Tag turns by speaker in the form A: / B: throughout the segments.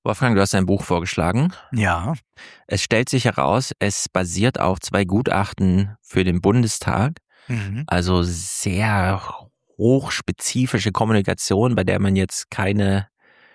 A: Wolfgang, du hast ein Buch vorgeschlagen.
B: Ja.
A: Es stellt sich heraus, es basiert auf 2 Gutachten für den Bundestag. Also sehr hochspezifische Kommunikation, bei der man jetzt keine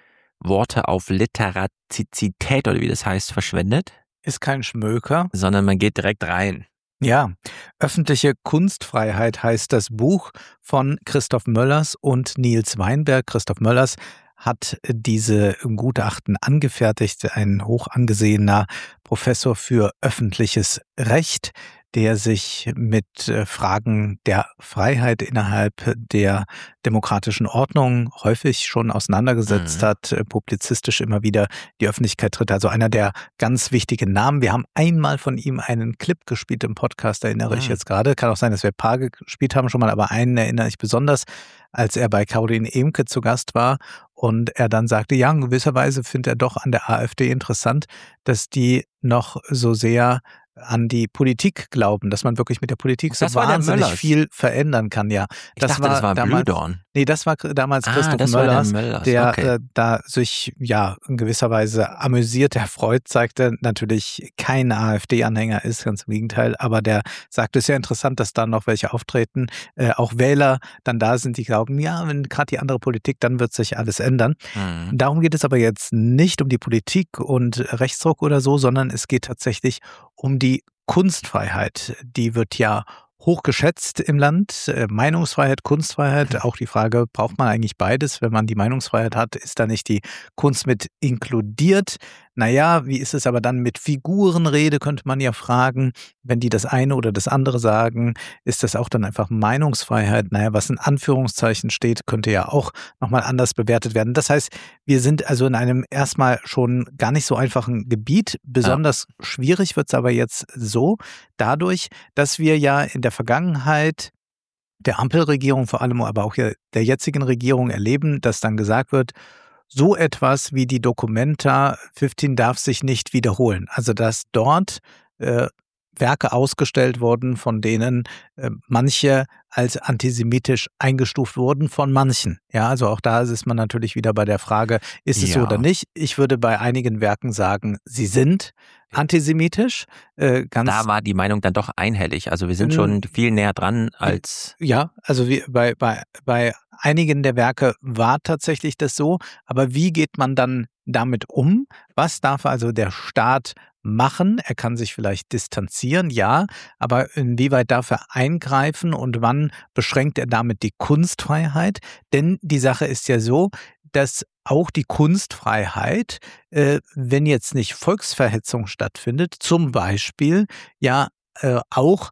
A: Worte auf Literatizität oder wie das heißt verschwendet.
B: Ist kein Schmöker.
A: Sondern man geht direkt rein.
B: Ja, öffentliche Kunstfreiheit heißt das Buch von Christoph Möllers und Nils Weinberg. Christoph Möllers hat diese Gutachten angefertigt, ein hoch angesehener Professor für öffentliches Recht, der sich mit Fragen der Freiheit innerhalb der demokratischen Ordnung häufig schon auseinandergesetzt hat, publizistisch immer wieder die Öffentlichkeit tritt. Also einer der ganz wichtigen Namen. Wir haben einmal von ihm einen Clip gespielt im Podcast, erinnere ich jetzt gerade. Kann auch sein, dass wir ein paar gespielt haben schon mal, aber einen erinnere ich besonders, als er bei Caroline Emke zu Gast war und er dann sagte, ja, in gewisser Weise findet er doch an der AfD interessant, dass die noch so sehr an die Politik glauben, dass man wirklich mit der Politik so wahnsinnig viel verändern kann. Ja,
A: ich dachte, das war
B: damals
A: Blühdorn.
B: Nee, das war damals Christoph Möllers, der da sich ja in gewisser Weise amüsiert, erfreut, sagte, natürlich kein AfD-Anhänger ist, ganz im Gegenteil, aber der sagte, es ist ja interessant, dass da noch welche auftreten, auch Wähler dann da sind, die glauben, ja, wenn gerade die andere Politik, dann wird sich alles ändern. Darum geht es aber jetzt nicht um die Politik und Rechtsruck oder so, sondern es geht tatsächlich um die Kunstfreiheit. Die wird ja hoch geschätzt im Land. Meinungsfreiheit, Kunstfreiheit, auch die Frage, braucht man eigentlich beides? Wenn man die Meinungsfreiheit hat, ist da nicht die Kunst mit inkludiert? Naja, wie ist es aber dann mit Figurenrede, könnte man ja fragen. Wenn die das eine oder das andere sagen, ist das auch dann einfach Meinungsfreiheit? Naja, was in Anführungszeichen steht, könnte ja auch nochmal anders bewertet werden. Das heißt, wir sind also in einem erstmal schon gar nicht so einfachen Gebiet. Besonders schwierig wird es aber jetzt so, dadurch, dass wir ja in der Vergangenheit der Ampelregierung vor allem, aber auch der jetzigen Regierung erleben, dass dann gesagt wird, so etwas wie die Documenta 15 darf sich nicht wiederholen. Also dass dort Werke ausgestellt wurden, von denen manche als antisemitisch eingestuft wurden von manchen. Ja, also auch da ist man natürlich wieder bei der Frage, ist es so oder nicht? Ich würde bei einigen Werken sagen, sie sind antisemitisch.
A: Da war die Meinung dann doch einhellig. Also wir sind schon viel näher dran als...
B: Ja, also bei einigen der Werke war tatsächlich das so. Aber wie geht man dann damit um? Was darf also der Staat machen? Er kann sich vielleicht distanzieren, ja, aber inwieweit darf er eingreifen und wann beschränkt er damit die Kunstfreiheit? Denn die Sache ist ja so, dass auch die Kunstfreiheit, wenn jetzt nicht Volksverhetzung stattfindet, zum Beispiel ja auch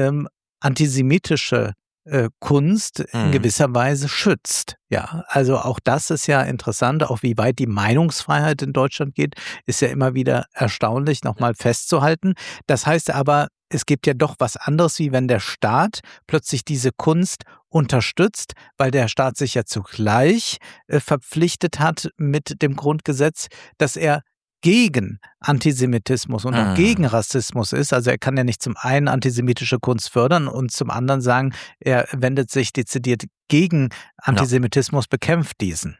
B: antisemitische Kunst in gewisser Weise schützt. Ja, also auch das ist ja interessant, auch wie weit die Meinungsfreiheit in Deutschland geht, ist ja immer wieder erstaunlich nochmal festzuhalten. Das heißt aber, es gibt ja doch was anderes, wie wenn der Staat plötzlich diese Kunst unterstützt, weil der Staat sich ja zugleich verpflichtet hat mit dem Grundgesetz, dass er gegen Antisemitismus und auch gegen Rassismus ist. Also er kann ja nicht zum einen antisemitische Kunst fördern und zum anderen sagen, er wendet sich dezidiert gegen Antisemitismus, bekämpft diesen.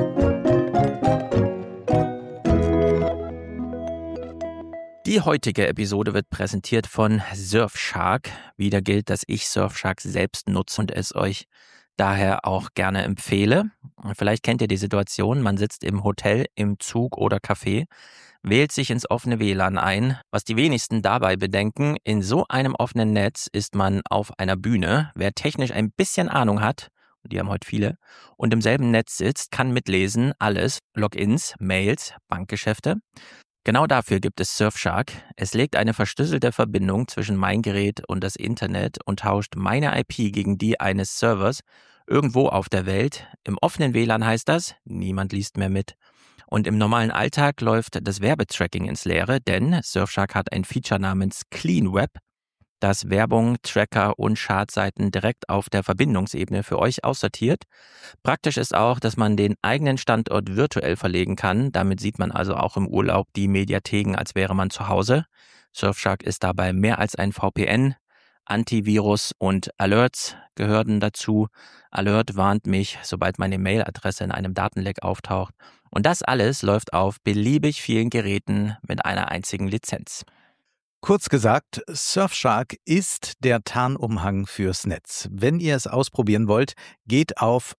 A: Die heutige Episode wird präsentiert von Surfshark. Wieder gilt, dass ich Surfshark selbst nutze und es euch daher auch gerne empfehle. Vielleicht kennt ihr die Situation, man sitzt im Hotel, im Zug oder Café, wählt sich ins offene WLAN ein. Was die wenigsten dabei bedenken, in so einem offenen Netz ist man auf einer Bühne. Wer technisch ein bisschen Ahnung hat, und die haben heute viele, und im selben Netz sitzt, kann mitlesen, alles, Logins, Mails, Bankgeschäfte. Genau dafür gibt es Surfshark. Es legt eine verschlüsselte Verbindung zwischen mein Gerät und das Internet und tauscht meine IP gegen die eines Servers irgendwo auf der Welt. Im offenen WLAN heißt das, niemand liest mehr mit. Und im normalen Alltag läuft das Werbetracking ins Leere, denn Surfshark hat ein Feature namens Clean Web, das Werbung, Tracker und Schadseiten direkt auf der Verbindungsebene für euch aussortiert. Praktisch ist auch, dass man den eigenen Standort virtuell verlegen kann. Damit sieht man also auch im Urlaub die Mediatheken, als wäre man zu Hause. Surfshark ist dabei mehr als ein VPN. Antivirus und Alerts gehören dazu. Alert warnt mich, sobald meine Mailadresse in einem Datenleck auftaucht. Und das alles läuft auf beliebig vielen Geräten mit einer einzigen Lizenz.
B: Kurz gesagt, Surfshark ist der Tarnumhang fürs Netz. Wenn ihr es ausprobieren wollt, geht auf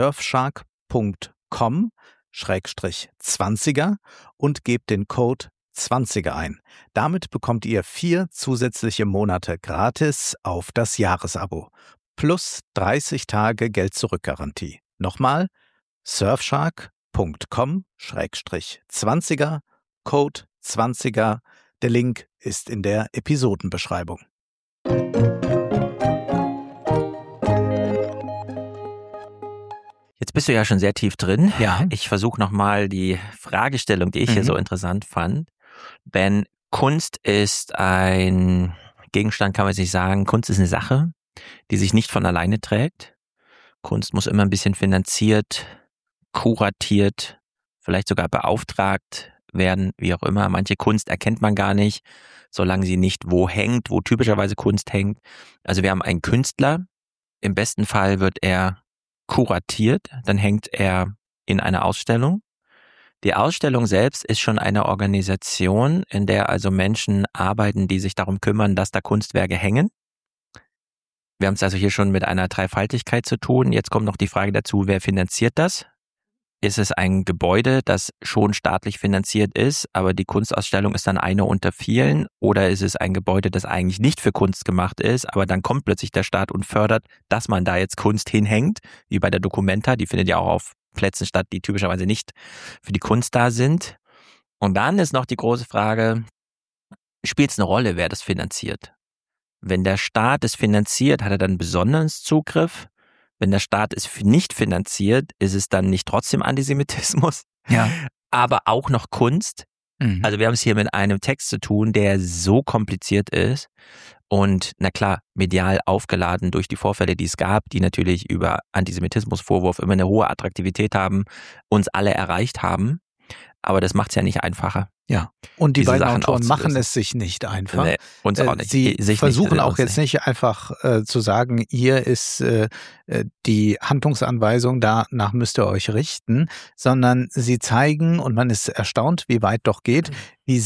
B: surfshark.com/20er und gebt den Code 20er ein. Damit bekommt ihr 4 zusätzliche Monate gratis auf das Jahresabo. Plus 30 Tage Geld-Zurück-Garantie. Nochmal, surfshark.com/20er, Code 20er. Der Link ist in der Episodenbeschreibung.
A: Jetzt bist du ja schon sehr tief drin.
B: Ja.
A: Ich versuche nochmal die Fragestellung, die ich hier so interessant fand. Denn Kunst ist ein Gegenstand, kann man sich sagen. Kunst ist eine Sache, die sich nicht von alleine trägt. Kunst muss immer ein bisschen finanziert, kuratiert, vielleicht sogar beauftragt werden, wie auch immer. Manche Kunst erkennt man gar nicht, solange sie nicht wo hängt, wo typischerweise Kunst hängt. Also wir haben einen Künstler. Im besten Fall wird er kuratiert, dann hängt er in einer Ausstellung. Die Ausstellung selbst ist schon eine Organisation, in der also Menschen arbeiten, die sich darum kümmern, dass da Kunstwerke hängen. Wir haben es also hier schon mit einer Dreifaltigkeit zu tun. Jetzt kommt noch die Frage dazu, wer finanziert das? Ist es ein Gebäude, das schon staatlich finanziert ist, aber die Kunstausstellung ist dann eine unter vielen? Oder ist es ein Gebäude, das eigentlich nicht für Kunst gemacht ist, aber dann kommt plötzlich der Staat und fördert, dass man da jetzt Kunst hinhängt, wie bei der Documenta, die findet ja auch auf Plätzen statt, die typischerweise nicht für die Kunst da sind. Und dann ist noch die große Frage, spielt es eine Rolle, wer das finanziert? Wenn der Staat es finanziert, hat er dann besonderen Zugriff? Wenn der Staat es nicht finanziert, ist es dann nicht trotzdem Antisemitismus?
B: Ja.
A: Aber auch noch Kunst? Also wir haben es hier mit einem Text zu tun, der so kompliziert ist und, na klar, medial aufgeladen durch die Vorfälle, die es gab, die natürlich über Antisemitismusvorwurf immer eine hohe Attraktivität haben, uns alle erreicht haben. Aber das macht es ja nicht einfacher.
B: Ja, und die beiden Autoren machen es sich nicht einfach.
A: Nee, uns auch nicht.
B: Sie versuchen auch jetzt nicht einfach zu sagen, hier ist die Handlungsanweisung, danach müsst ihr euch richten, sondern sie zeigen, und man ist erstaunt, wie weit doch geht, wie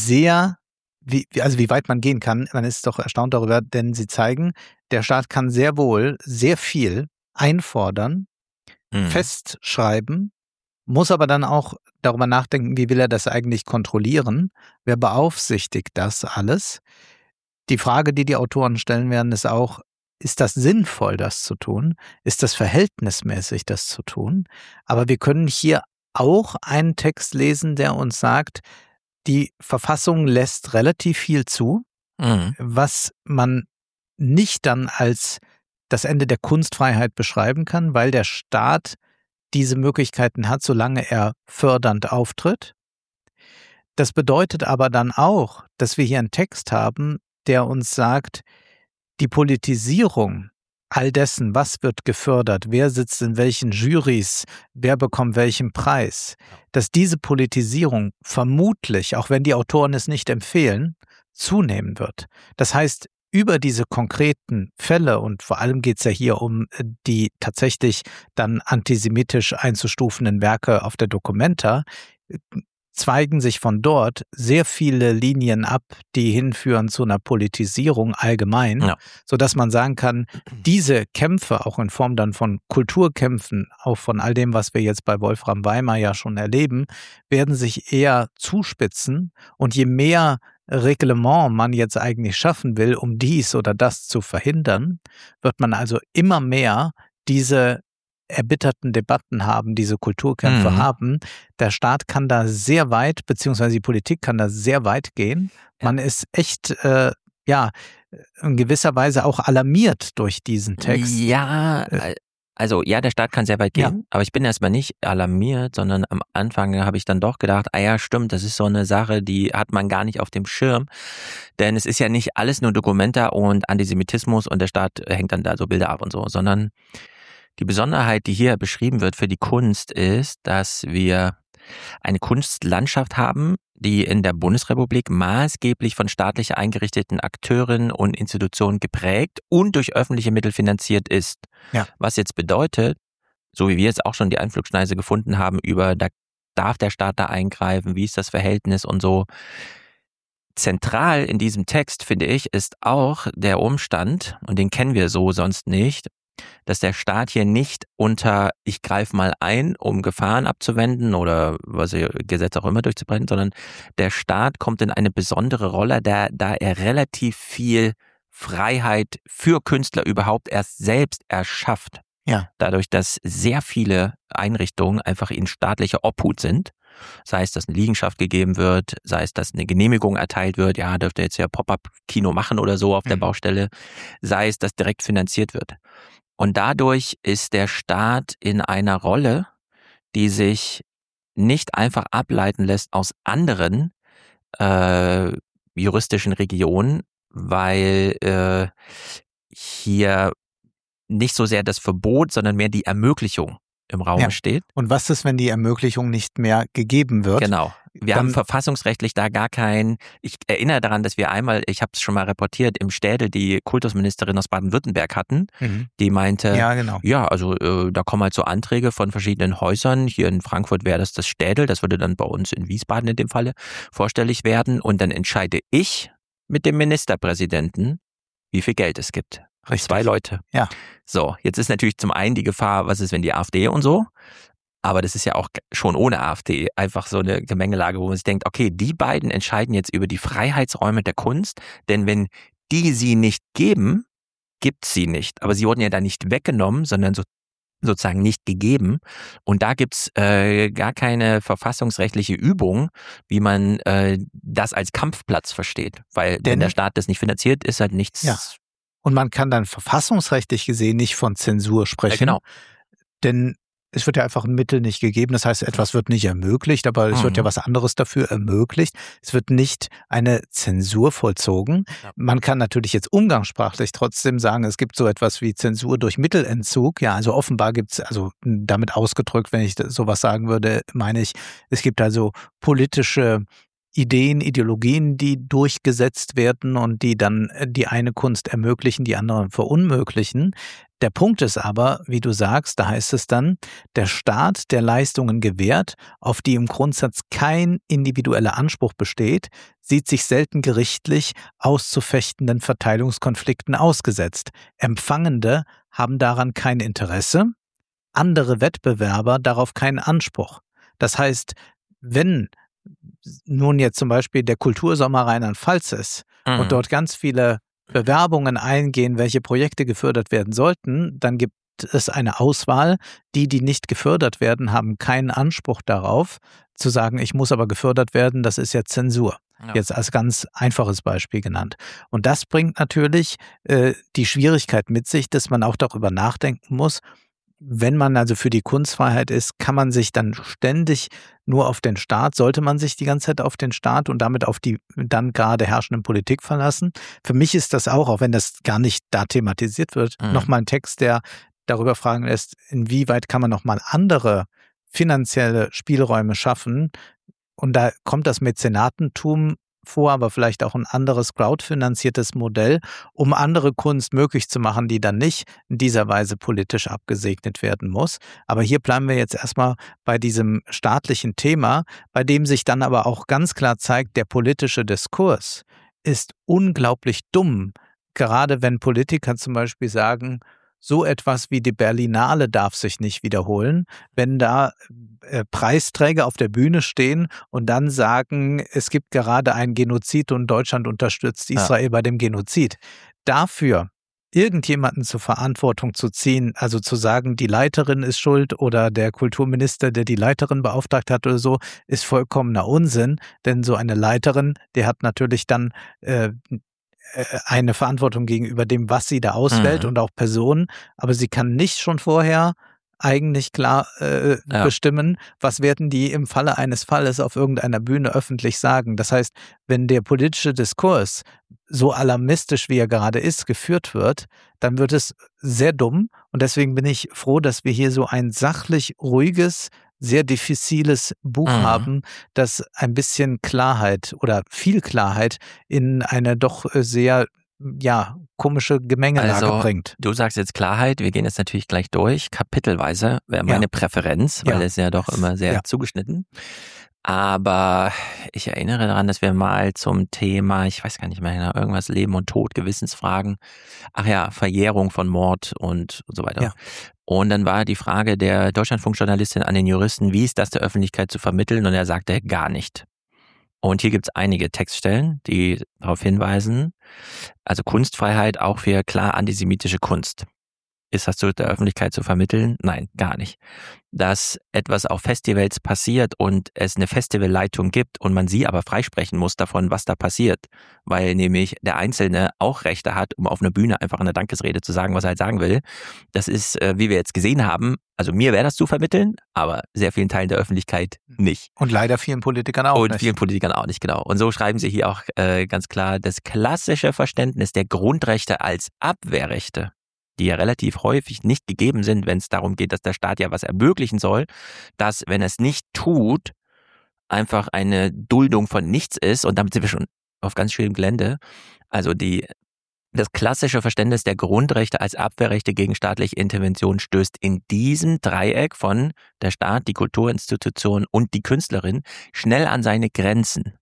B: weit man gehen kann. Man ist doch erstaunt darüber, denn sie zeigen, der Staat kann sehr wohl sehr viel einfordern, festschreiben, muss aber dann auch darüber nachdenken, wie will er das eigentlich kontrollieren? Wer beaufsichtigt das alles? Die Frage, die die Autoren stellen werden, ist auch, ist das sinnvoll, das zu tun? Ist das verhältnismäßig, das zu tun? Aber wir können hier auch einen Text lesen, der uns sagt, die Verfassung lässt relativ viel zu, was man nicht dann als das Ende der Kunstfreiheit beschreiben kann, weil der Staat diese Möglichkeiten hat, solange er fördernd auftritt. Das bedeutet aber dann auch, dass wir hier einen Text haben, der uns sagt, die Politisierung all dessen, was wird gefördert, wer sitzt in welchen Jurys, wer bekommt welchen Preis, dass diese Politisierung vermutlich, auch wenn die Autoren es nicht empfehlen, zunehmen wird. Das heißt, über diese konkreten Fälle, und vor allem geht es ja hier um die tatsächlich dann antisemitisch einzustufenden Werke auf der Documenta, zweigen sich von dort sehr viele Linien ab, die hinführen zu einer Politisierung allgemein, sodass man sagen kann, diese Kämpfe, auch in Form dann von Kulturkämpfen, auch von all dem, was wir jetzt bei Wolfram Weimar ja schon erleben, werden sich eher zuspitzen, und je mehr Reglement man jetzt eigentlich schaffen will, um dies oder das zu verhindern, wird man also immer mehr diese erbitterten Debatten haben, diese Kulturkämpfe haben. Der Staat kann da sehr weit, beziehungsweise die Politik kann da sehr weit gehen. Man ist echt, in gewisser Weise auch alarmiert durch diesen Text.
A: Ja, also ja, der Staat kann sehr weit gehen, aber ich bin erstmal nicht alarmiert, sondern am Anfang habe ich dann doch gedacht, ja stimmt, das ist so eine Sache, die hat man gar nicht auf dem Schirm, denn es ist ja nicht alles nur Documenta und Antisemitismus und der Staat hängt dann da so Bilder ab und so, sondern die Besonderheit, die hier beschrieben wird für die Kunst, ist, dass wir eine Kunstlandschaft haben, die in der Bundesrepublik maßgeblich von staatlich eingerichteten Akteurinnen und Institutionen geprägt und durch öffentliche Mittel finanziert ist.
B: Ja.
A: Was jetzt bedeutet, so wie wir jetzt auch schon die Einflugschneise gefunden haben, da darf der Staat da eingreifen, wie ist das Verhältnis und so. Zentral in diesem Text, finde ich, ist auch der Umstand, und den kennen wir so sonst nicht, dass der Staat hier nicht unter ich greife mal ein, um Gefahren abzuwenden oder was Gesetz auch immer durchzubrechen, sondern der Staat kommt in eine besondere Rolle, da er relativ viel Freiheit für Künstler überhaupt erst selbst erschafft.
B: Ja.
A: Dadurch, dass sehr viele Einrichtungen einfach in staatlicher Obhut sind. Sei es, dass eine Liegenschaft gegeben wird, sei es, dass eine Genehmigung erteilt wird, ja, dürft ihr jetzt ja Pop-up-Kino machen oder so auf der Baustelle, sei es, dass direkt finanziert wird. Und dadurch ist der Staat in einer Rolle, die sich nicht einfach ableiten lässt aus anderen juristischen Regionen, weil hier nicht so sehr das Verbot, sondern mehr die Ermöglichung im Raum steht.
B: Und was ist, wenn die Ermöglichung nicht mehr gegeben wird?
A: Genau. Wir haben verfassungsrechtlich da gar keinen. Ich erinnere daran, dass wir einmal, ich habe es schon mal reportiert, im Städel die Kultusministerin aus Baden-Württemberg hatten, die meinte, da kommen halt so Anträge von verschiedenen Häusern. Hier in Frankfurt wäre das Städel, das würde dann bei uns in Wiesbaden in dem Falle vorstellig werden. Und dann entscheide ich mit dem Ministerpräsidenten, wie viel Geld es gibt.
B: Richtig.
A: 2 Leute.
B: Ja.
A: So, jetzt ist natürlich zum einen die Gefahr, was ist, wenn die AfD und so, aber das ist ja auch schon ohne AfD einfach so eine Gemengelage, wo man sich denkt, okay, die beiden entscheiden jetzt über die Freiheitsräume der Kunst, denn wenn die sie nicht geben, gibt's sie nicht. Aber sie wurden ja da nicht weggenommen, sondern sozusagen nicht gegeben. Und da gibt's gar keine verfassungsrechtliche Übung, wie man das als Kampfplatz versteht. Weil wenn der Staat das nicht finanziert, ist halt nichts.
B: Ja. Und man kann dann verfassungsrechtlich gesehen nicht von Zensur sprechen.
A: Ja, genau.
B: Denn es wird ja einfach ein Mittel nicht gegeben. Das heißt, etwas wird nicht ermöglicht, aber es wird ja was anderes dafür ermöglicht. Es wird nicht eine Zensur vollzogen. Ja. Man kann natürlich jetzt umgangssprachlich trotzdem sagen, es gibt so etwas wie Zensur durch Mittelentzug. Ja, also offenbar gibt es, also damit ausgedrückt, wenn ich sowas sagen würde, meine ich, es gibt also politische Ideen, Ideologien, die durchgesetzt werden und die dann die eine Kunst ermöglichen, die anderen verunmöglichen. Der Punkt ist aber, wie du sagst, da heißt es dann, der Staat, der Leistungen gewährt, auf die im Grundsatz kein individueller Anspruch besteht, sieht sich selten gerichtlich auszufechtenden Verteilungskonflikten ausgesetzt. Empfangende haben daran kein Interesse, andere Wettbewerber darauf keinen Anspruch. Das heißt, wenn nun jetzt zum Beispiel der Kultursommer Rheinland-Pfalz ist und dort ganz viele Bewerbungen eingehen, welche Projekte gefördert werden sollten, dann gibt es eine Auswahl. Die nicht gefördert werden, haben keinen Anspruch darauf, zu sagen, ich muss aber gefördert werden, das ist ja Zensur. Ja. Jetzt als ganz einfaches Beispiel genannt. Und das bringt natürlich die Schwierigkeit mit sich, dass man auch darüber nachdenken muss, wenn man also für die Kunstfreiheit ist, kann man sich dann ständig nur auf den Staat, sollte man sich die ganze Zeit auf den Staat und damit auf die dann gerade herrschende Politik verlassen? Für mich ist das auch wenn das gar nicht da thematisiert wird, nochmal ein Text, der darüber fragen lässt, inwieweit kann man nochmal andere finanzielle Spielräume schaffen? Und da kommt das Mäzenatentum vor, aber vielleicht auch ein anderes crowdfinanziertes Modell, um andere Kunst möglich zu machen, die dann nicht in dieser Weise politisch abgesegnet werden muss. Aber hier bleiben wir jetzt erstmal bei diesem staatlichen Thema, bei dem sich dann aber auch ganz klar zeigt, der politische Diskurs ist unglaublich dumm, gerade wenn Politiker zum Beispiel sagen, so etwas wie die Berlinale darf sich nicht wiederholen, wenn da Preisträger auf der Bühne stehen und dann sagen, es gibt gerade einen Genozid und Deutschland unterstützt Israel bei dem Genozid. Dafür irgendjemanden zur Verantwortung zu ziehen, also zu sagen, die Leiterin ist schuld oder der Kulturminister, der die Leiterin beauftragt hat oder so, ist vollkommener Unsinn, denn so eine Leiterin, die hat natürlich dann eine Verantwortung gegenüber dem, was sie da auswählt und auch Personen, aber sie kann nicht schon vorher eigentlich klar bestimmen, was werden die im Falle eines Falles auf irgendeiner Bühne öffentlich sagen. Das heißt, wenn der politische Diskurs so alarmistisch, wie er gerade ist, geführt wird, dann wird es sehr dumm und deswegen bin ich froh, dass wir hier so ein sachlich ruhiges, sehr diffiziles Buch haben, das ein bisschen Klarheit oder viel Klarheit in eine doch sehr komische Gemengelage bringt.
A: Du sagst jetzt Klarheit, wir gehen jetzt natürlich gleich durch. Kapitelweise wäre meine Präferenz, weil es ja doch immer sehr zugeschnitten. Aber ich erinnere daran, dass wir mal zum Thema, ich weiß gar nicht mehr genau, irgendwas Leben und Tod, Gewissensfragen, Verjährung von Mord und so weiter. Ja. Und dann war die Frage der Deutschlandfunk-Journalistin an den Juristen, wie ist das der Öffentlichkeit zu vermitteln? Und er sagte, gar nicht. Und hier gibt es einige Textstellen, die darauf hinweisen, also Kunstfreiheit auch für klar antisemitische Kunst. Ist das der Öffentlichkeit zu vermitteln? Nein, gar nicht. Dass etwas auf Festivals passiert und es eine Festivalleitung gibt und man sie aber freisprechen muss davon, was da passiert, weil nämlich der Einzelne auch Rechte hat, um auf einer Bühne einfach eine Dankesrede zu sagen, was er halt sagen will. Das ist, wie wir jetzt gesehen haben, also mir wäre das zu vermitteln, aber sehr vielen Teilen der Öffentlichkeit nicht.
B: Und leider vielen Politikern auch nicht.
A: Und vielen Politikern auch nicht, genau. Und so schreiben sie hier auch ganz klar, das klassische Verständnis der Grundrechte als Abwehrrechte, die ja relativ häufig nicht gegeben sind, wenn es darum geht, dass der Staat ja was ermöglichen soll, dass, wenn er es nicht tut, einfach eine Duldung von nichts ist und damit sind wir schon auf ganz schönem Gelände. Also das klassische Verständnis der Grundrechte als Abwehrrechte gegen staatliche Intervention stößt in diesem Dreieck von der Staat, die Kulturinstitution und die Künstlerin schnell an seine Grenzen.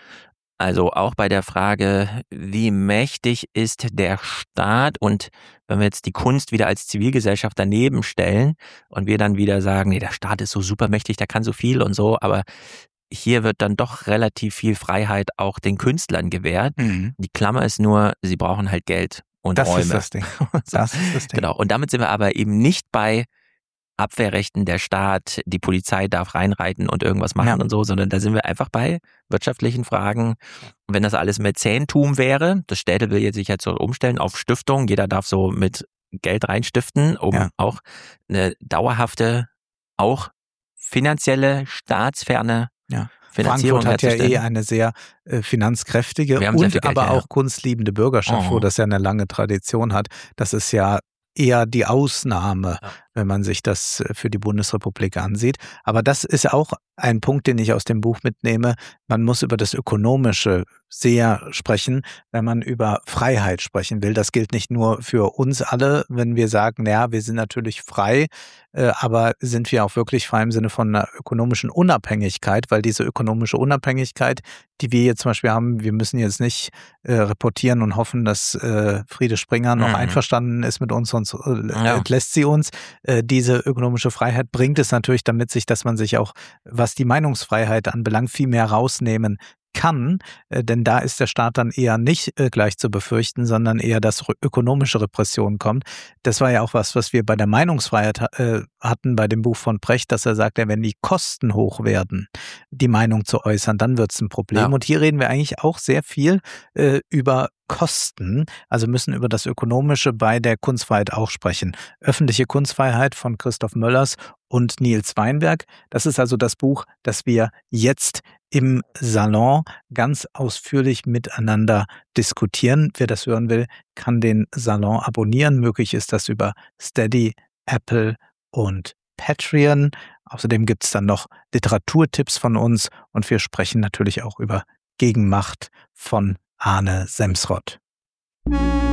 A: Also auch bei der Frage, wie mächtig ist der Staat, und wenn wir jetzt die Kunst wieder als Zivilgesellschaft daneben stellen und wir dann wieder sagen, nee, der Staat ist so supermächtig, der kann so viel und so, aber hier wird dann doch relativ viel Freiheit auch den Künstlern gewährt. Die Klammer ist nur, sie brauchen halt Geld und
B: das
A: Räume.
B: Ist das Ding. Das ist das Ding.
A: Genau. Und damit sind wir aber eben nicht bei Abwehrrechten, der Staat, die Polizei darf reinreiten und irgendwas machen und so, sondern da sind wir einfach bei wirtschaftlichen Fragen. Und wenn das alles Mäzentum wäre, das Städte will jetzt sich jetzt so umstellen auf Stiftung, jeder darf so mit Geld reinstiften, um auch eine dauerhafte, auch finanzielle, staatsferne Finanzierung
B: Frankfurt hat ja eine sehr finanzkräftige und aber auch kunstliebende Bürgerschaft, wo das ja eine lange Tradition hat. Das ist ja eher die Ausnahme, wenn man sich das für die Bundesrepublik ansieht. Aber das ist auch ein Punkt, den ich aus dem Buch mitnehme. Man muss über das Ökonomische sehr sprechen, wenn man über Freiheit sprechen will. Das gilt nicht nur für uns alle, wenn wir sagen, naja, wir sind natürlich frei, aber sind wir auch wirklich frei im Sinne von einer ökonomischen Unabhängigkeit, weil diese ökonomische Unabhängigkeit, die wir jetzt zum Beispiel haben, wir müssen jetzt nicht reportieren und hoffen, dass Friede Springer noch einverstanden ist mit uns, sonst entlässt sie uns. Diese ökonomische Freiheit bringt es natürlich damit sich, dass man sich auch, was die Meinungsfreiheit anbelangt, viel mehr rausnehmen kann, denn da ist der Staat dann eher nicht gleich zu befürchten, sondern eher, dass ökonomische Repression kommt. Das war ja auch was wir bei der Meinungsfreiheit hatten bei dem Buch von Brecht, dass er sagt, ja, wenn die Kosten hoch werden, die Meinung zu äußern, dann wird es ein Problem. Ja. Und hier reden wir eigentlich auch sehr viel über Kosten, also müssen über das Ökonomische bei der Kunstfreiheit auch sprechen. Öffentliche Kunstfreiheit von Christoph Möllers und Nils Weinberg. Das ist also das Buch, das wir jetzt im Salon ganz ausführlich miteinander diskutieren. Wer das hören will, kann den Salon abonnieren. Möglich ist das über Steady, Apple und Patreon. Außerdem gibt es dann noch Literaturtipps von uns und wir sprechen natürlich auch über Gegenmacht von Arne Semsrott.